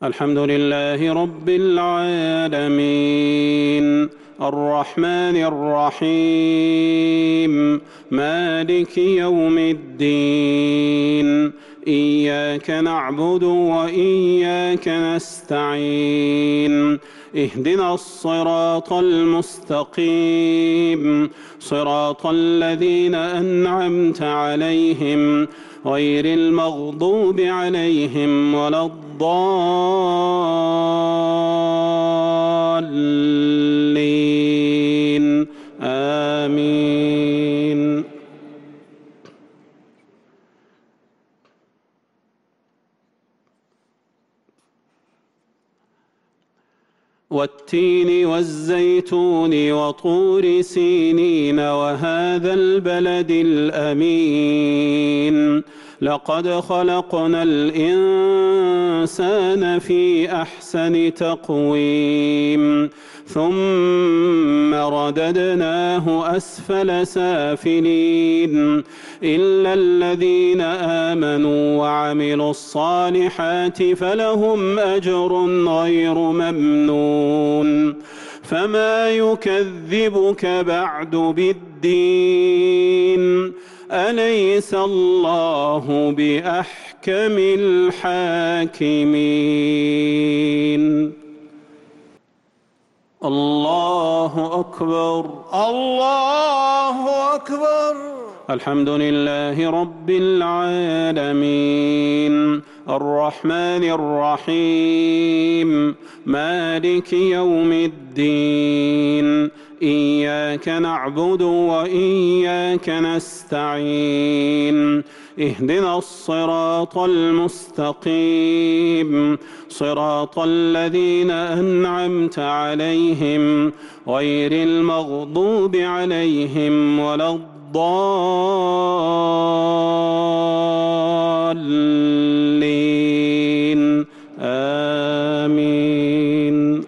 الحمد لله رب العالمين الرحمن الرحيم مالك يوم الدين إياك نعبد وإياك نستعين اهدنا الصراط المستقيم صراط الذين أنعمت عليهم غير المغضوب عليهم ولا الضالين آمين. والتين والزيتون وطور سينين وهذا البلد الأمين لقد خلقنا الإنسان في أحسن تقويم ثم رددناه أسفل سافلين إلا الذين آمنوا وعملوا الصالحات فلهم أجر غير ممنون فما يكذبك بعد بالدين أليس الله بأحكم الحاكمين. الله أكبر الله أكبر. الحمد لله رب العالمين الرحمن الرحيم مالك يوم الدين إياك نعبد وإياك نستعين اهدنا الصراط المستقيم صراط الذين أنعمت عليهم غير المغضوب عليهم ولا الضالين آمين.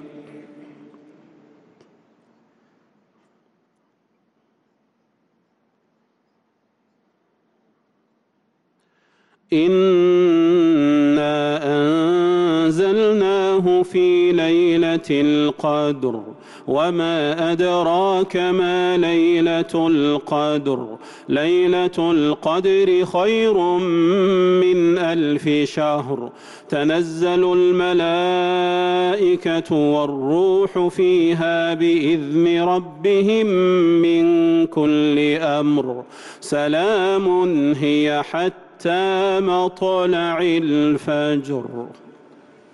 إنا أنزلناه في ليلة القدر وما أدراك ما ليلة القدر ليلة القدر خير من 1000 شهر تنزل الملائكة والروح فيها بإذن ربهم من كل أمر سلام هي حتى مطلع الفجر.